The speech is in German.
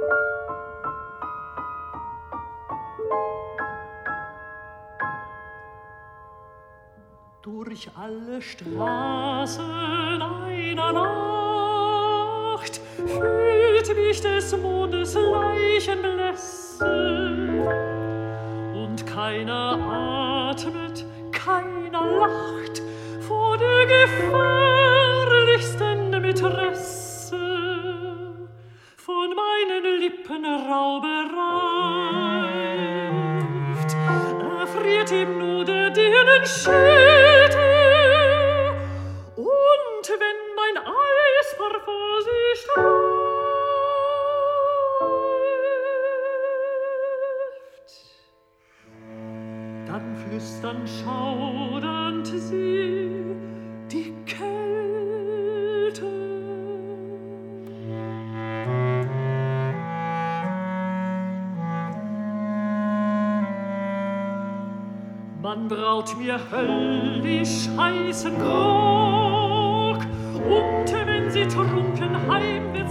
Durch alle Straßen einer Nacht fühlt mich des Mondes Leichenblässe, und keiner atmet, keiner lacht vor der gefährlichsten Mätresse. Von meinen Lippen Raube reift, erfriert ihm nur der Dirnenschädel, und wenn mein Eisparfum sie streift, dann flüstern schaudernd sie die Kälte. Man braut mir höllisch heißen Grog, und wenn sie trunken heim